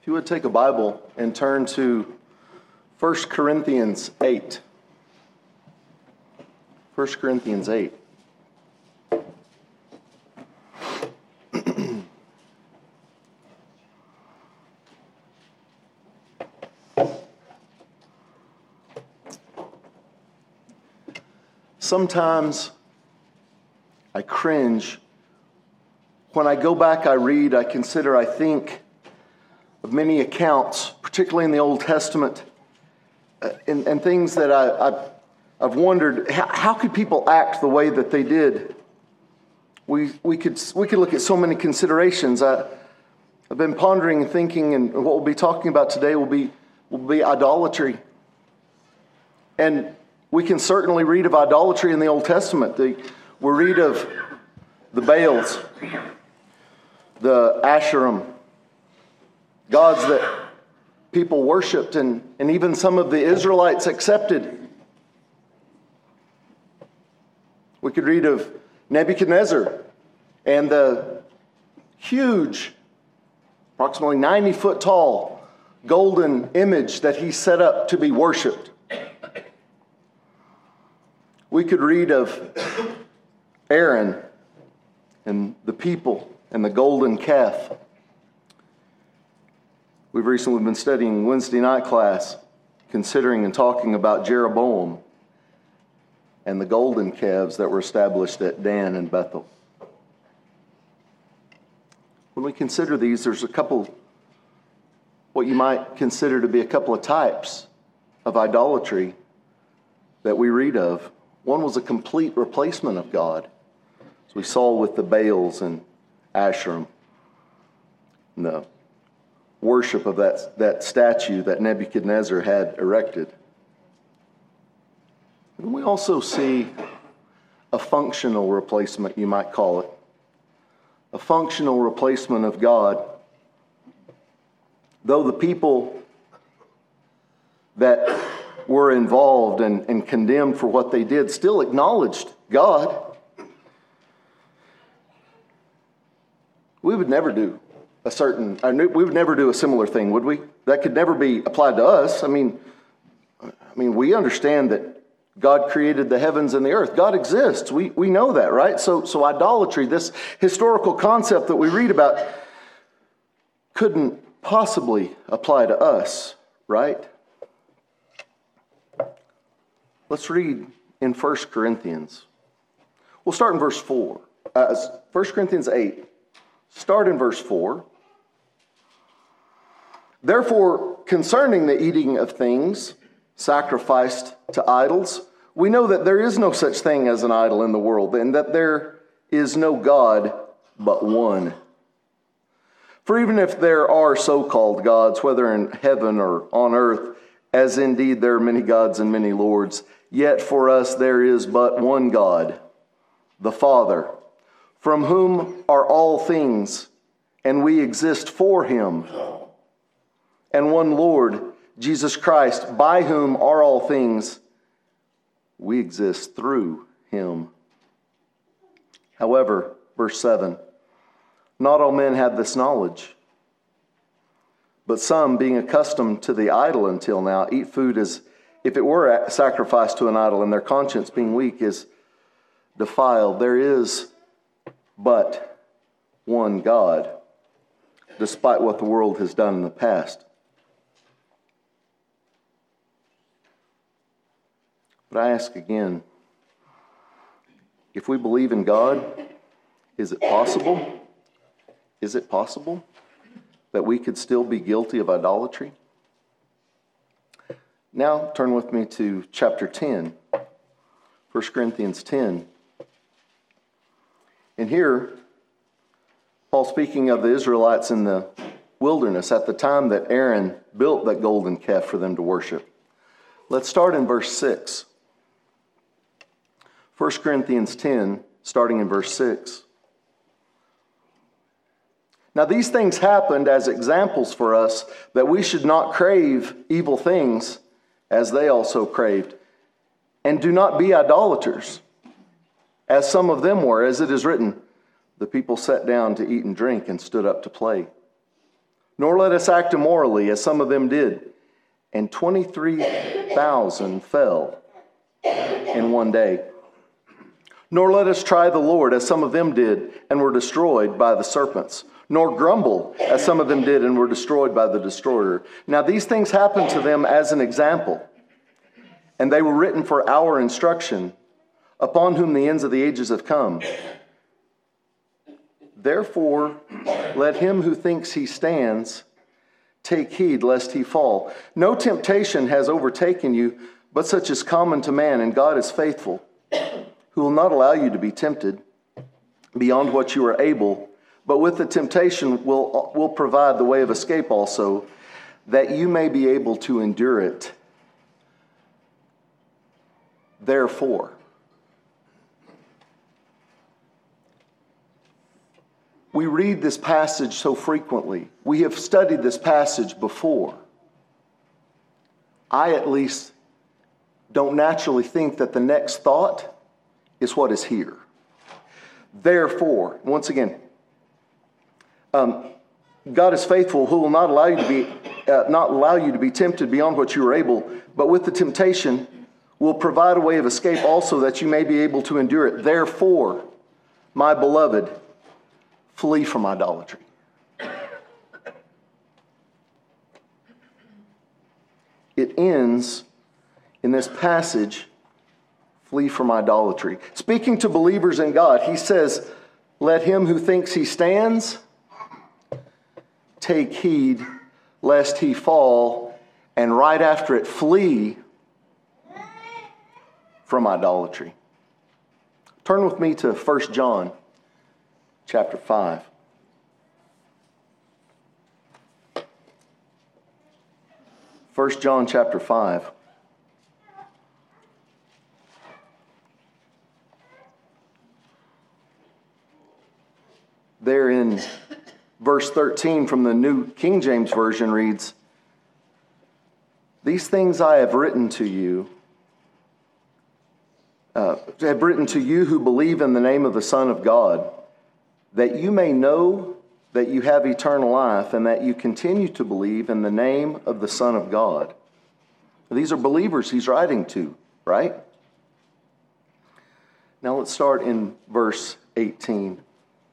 you would take a Bible and turn to 1 Corinthians 8. 1 Corinthians 8. Sometimes I cringe. When I go back, I read, I consider, I think of many accounts, particularly in the Old Testament, and things that I've wondered, how could people act the way that they did? We could look at so many considerations. I've been pondering and thinking, and what we'll be talking about today will be idolatry. And we can certainly read of idolatry in the Old Testament. We read of the Baals, the Asherim, gods that people worshipped, and even some of the Israelites accepted. We could read of Nebuchadnezzar and the huge, approximately 90-foot tall, golden image that he set up to be worshipped. We could read of Aaron and the people and the golden calf. We've recently been studying Wednesday night class, considering and talking about Jeroboam and the golden calves that were established at Dan and Bethel. When we consider these, there's a couple, what you might consider to be a couple of types of idolatry that we read of. One was a complete replacement of God, as we saw with the Baals and Asherim, and the worship of that statue that Nebuchadnezzar had erected. And we also see a functional replacement, you might call it. A functional replacement of God. Though the people that were involved and condemned for what they did still acknowledged God, we would never do a similar thing, would we? That could never be applied to us. I mean, we understand that God created the heavens and the earth. God exists. We know that, right? So idolatry, this historical concept that we read about, couldn't possibly apply to us, right? Let's read in 1 Corinthians. We'll start in verse 4. 1 Corinthians 8. Start in verse 4. Therefore, concerning the eating of things sacrificed to idols, we know that there is no such thing as an idol in the world, and that there is no God but one. For even if there are so-called gods, whether in heaven or on earth, as indeed there are many gods and many lords, yet for us there is but one God, the Father, from whom are all things, and we exist for him, and one Lord, Jesus Christ, by whom are all things, we exist through him. However, verse 7, not all men have this knowledge, but some, being accustomed to the idol until now, eat food as if it were sacrificed to an idol, and their conscience, being weak, is defiled. There is but one God, despite what the world has done in the past. But I ask again, if we believe in God, is it possible? Is it possible that we could still be guilty of idolatry? Now turn with me to chapter 10, 1 Corinthians 10. And here, Paul speaking of the Israelites in the wilderness at the time that Aaron built that golden calf for them to worship. Let's start in verse 6. 1 Corinthians 10, starting in verse 6. Now these things happened as examples for us, that we should not crave evil things as they also craved. And do not be idolaters, as some of them were, as it is written, the people sat down to eat and drink and stood up to play. Nor let us act immorally, as some of them did. And 23,000 fell in one day. Nor let us try the Lord, as some of them did, and were destroyed by the serpents. Nor grumble, as some of them did, and were destroyed by the destroyer. Now these things happened to them as an example, and they were written for our instruction, upon whom the ends of the ages have come. Therefore, let him who thinks he stands take heed lest he fall. No temptation has overtaken you, but such is common to man, and God is faithful, who will not allow you to be tempted beyond what you are able, but with the temptation will provide the way of escape also, that you may be able to endure it. Therefore, we read this passage so frequently. We have studied this passage before. I at least don't naturally think that the next thought is what is here. Therefore, once again, God is faithful, who will not allow you to be tempted beyond what you are able, but with the temptation will provide a way of escape also, that you may be able to endure it. Therefore, my beloved, flee from idolatry. It ends in this passage, flee from idolatry. Speaking to believers in God, he says, let him who thinks he stands take heed lest he fall, and right after it, flee from idolatry. Turn with me to 1 John chapter 5. First John chapter 5. There in verse 13 from the New King James Version reads, these things I have written to you, who believe in the name of the Son of God, that you may know that you have eternal life, and that you continue to believe in the name of the Son of God. These are believers he's writing to, right? Now let's start in verse 18.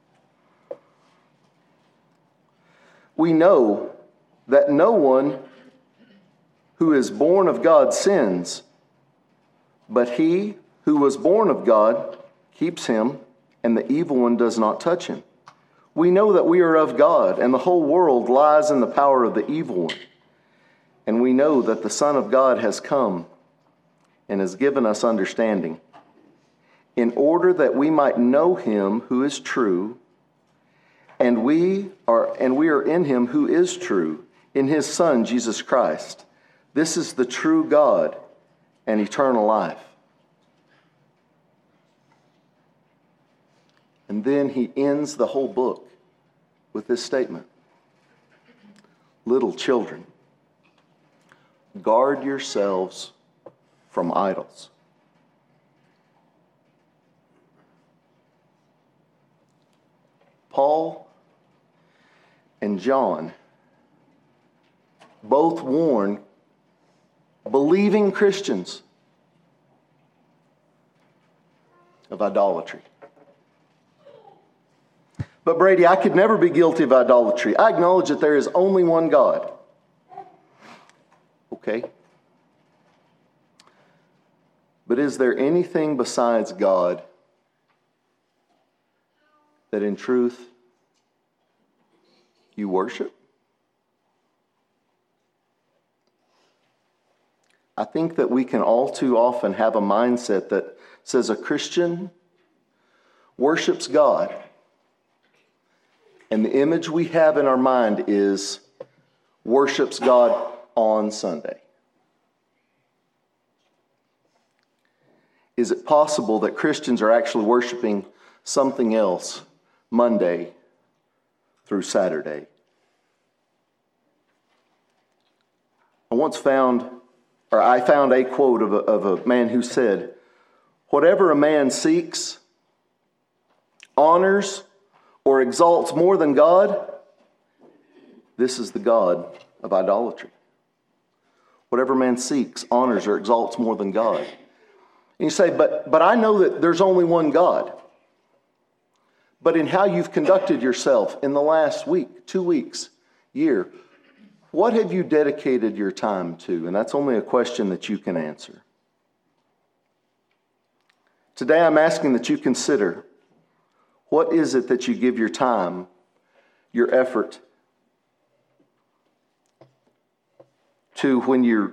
We know that no one who is born of God sins, but he who was born of God keeps him, and the evil one does not touch him. We know that we are of God, and the whole world lies in the power of the evil one. And we know that the Son of God has come and has given us understanding, in order that we might know him who is true, and we are in him who is true, in his Son, Jesus Christ. This is the true God and eternal life. And then he ends the whole book with this statement. Little children, guard yourselves from idols. Paul and John both warn believing Christians of idolatry. But Brady, I could never be guilty of idolatry. I acknowledge that there is only one God. Okay. But is there anything besides God that in truth you worship? I think that we can all too often have a mindset that says a Christian worships God, and the image we have in our mind is worships God on Sunday. Is it possible that Christians are actually worshiping something else Monday through Saturday? I found a quote of a man who said, whatever a man seeks, honors, or exalts more than God This is the god of idolatry. Whatever man seeks, honors, or exalts more than God. And you say, but I know that there's only one God. But in how you've conducted yourself in the last week, 2 weeks, year, what have you dedicated your time to? And that's only a question that you can answer. Today I'm asking that you consider, what is it that you give your time, your effort to when you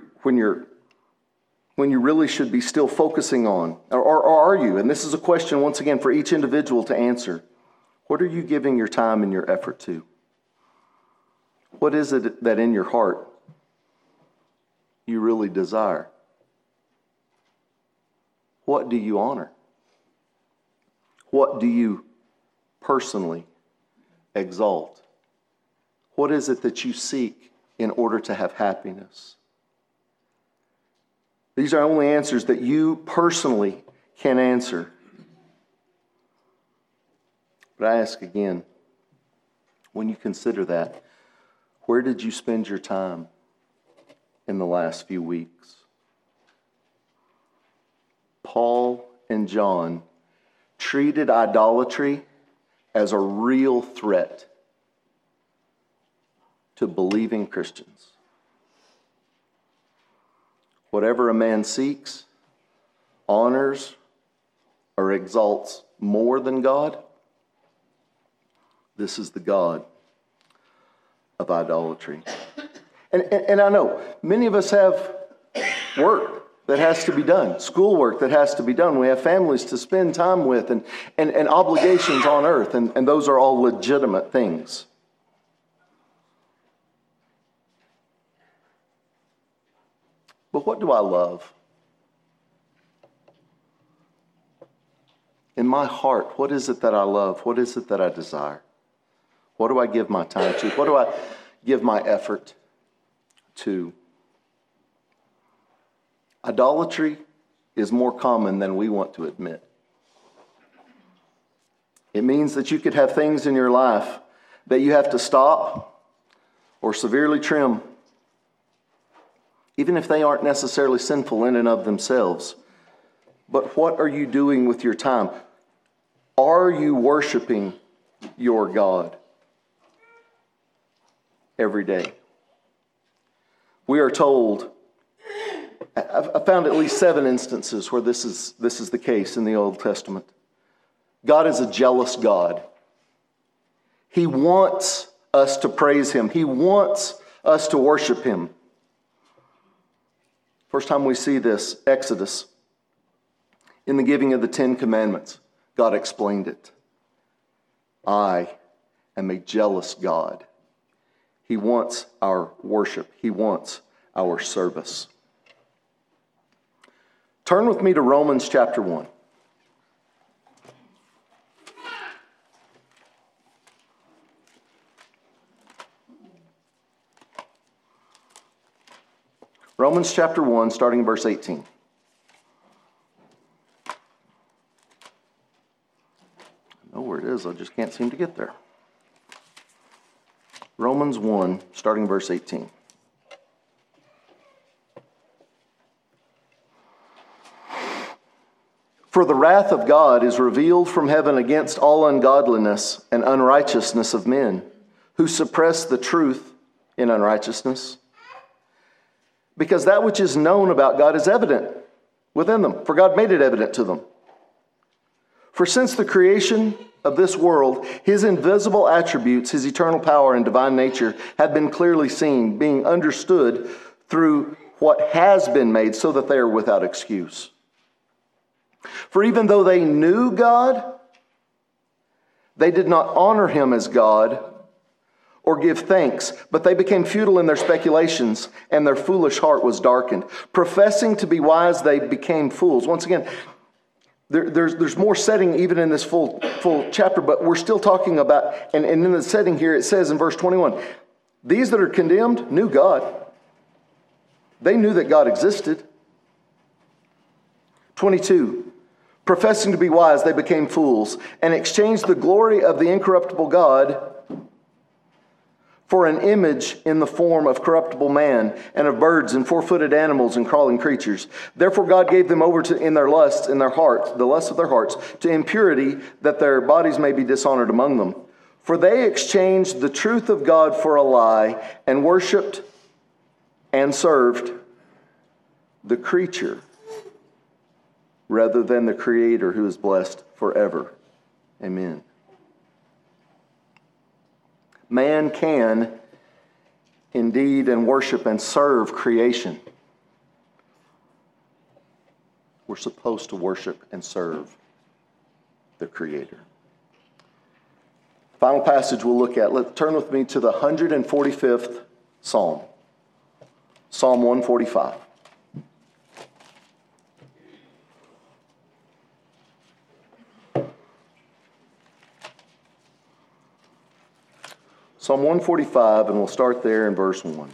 really should be still focusing on? Or are you? And this is a question, once again, for each individual to answer. What are you giving your time and your effort to? What is it that in your heart you really desire? What do you honor? What do you personally exalt? What is it that you seek in order to have happiness? These are only answers that you personally can answer. But I ask again, when you consider that, where did you spend your time in the last few weeks? Paul and John treated idolatry as a real threat to believing Christians. Whatever a man seeks, honors, or exalts more than God, this is the god of idolatry. And I know many of us have work that has to be done, schoolwork that has to be done. We have families to spend time with and obligations on earth, and those are all legitimate things. But what do I love? In my heart, what is it that I love? What is it that I desire? What do I give my time to? What do I give my effort to? Idolatry is more common than we want to admit. It means that you could have things in your life that you have to stop or severely trim, even if they aren't necessarily sinful in and of themselves. But what are you doing with your time? Are you worshiping your God every day? We are told, I found at least 7 instances where this is the case in the Old Testament. God is a jealous God. He wants us to praise Him. He wants us to worship Him. First time we see this, Exodus. In the giving of the 10 Commandments, God explained it. I am a jealous God. He wants our worship. He wants our service. Turn with me to Romans chapter 1. Romans chapter 1, starting in verse 18. I know where it is, I just can't seem to get there. Romans 1, starting in verse 18. For the wrath of God is revealed from heaven against all ungodliness and unrighteousness of men, who suppress the truth in unrighteousness. Because that which is known about God is evident within them, for God made it evident to them. For since the creation of this world, His invisible attributes, His eternal power and divine nature have been clearly seen, being understood through what has been made, so that they are without excuse. For even though they knew God, they did not honor Him as God or give thanks, but they became futile in their speculations, and their foolish heart was darkened. Professing to be wise, they became fools. Once again, there's more setting even in this full chapter, but we're still talking about, and in the setting here, it says in verse 21, these that are condemned knew God. They knew that God existed. 22, professing to be wise, they became fools, and exchanged the glory of the incorruptible God for an image in the form of corruptible man, and of birds and four-footed animals and crawling creatures. Therefore God gave them over to in their lusts, in their hearts, the lusts of their hearts, to impurity, that their bodies may be dishonored among them. For they exchanged the truth of God for a lie, and worshipped and served the creature rather than the Creator, who is blessed forever. Amen. Man can indeed and worship and serve creation. We're supposed to worship and serve the Creator. Final passage we'll look at. Turn with me to the 145th Psalm. Psalm 145. Psalm 145, and we'll start there in verse 1.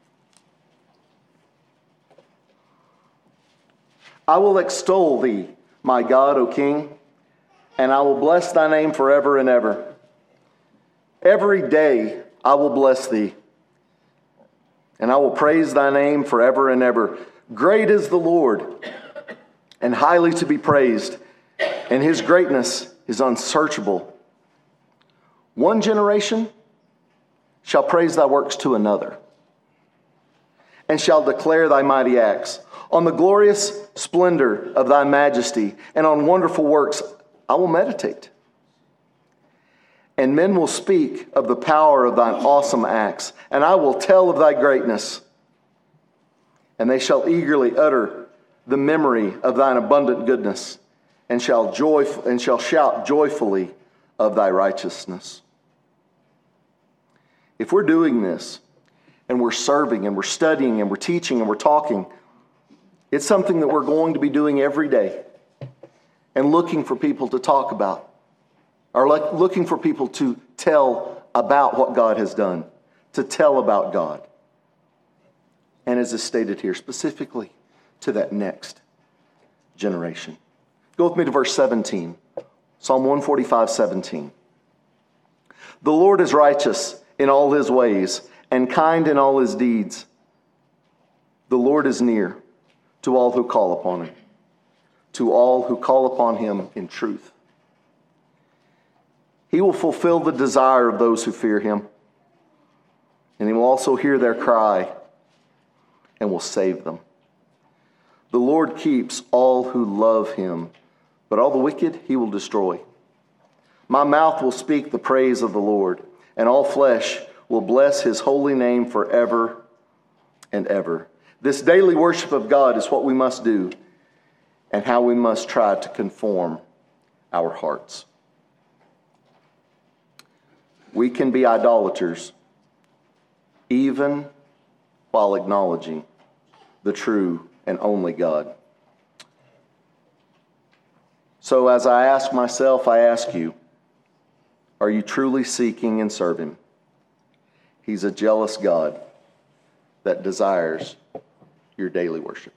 I will extol thee, my God, O King, and I will bless thy name forever and ever. Every day I will bless thee, and I will praise thy name forever and ever. Great is the Lord, and highly to be praised, and his greatness is unsearchable. One generation shall praise thy works to another, and shall declare thy mighty acts. On the glorious splendor of thy majesty, and on wonderful works I will meditate. And men will speak of the power of thine awesome acts, and I will tell of thy greatness. And they shall eagerly utter the memory of thine abundant goodness, and shall shout joyfully of thy righteousness. If we're doing this, and we're serving, and we're studying, and we're teaching, and we're talking, it's something that we're going to be doing every day, and looking for people to talk about, or looking for people to tell about what God has done, to tell about God. And as is stated here, specifically to that next generation. Go with me to verse 17, Psalm 145, 17. The Lord is righteous in all his ways, and kind in all his deeds. The Lord is near to all who call upon him, to all who call upon him in truth. He will fulfill the desire of those who fear him, and he will also hear their cry and will save them. The Lord keeps all who love him, but all the wicked he will destroy. My mouth will speak the praise of the Lord, and all flesh will bless his holy name forever and ever. This daily worship of God is what we must do, and how we must try to conform our hearts. We can be idolaters even while acknowledging the true and only God. So as I ask myself, I ask you, are you truly seeking and serving him? He's a jealous God that desires your daily worship.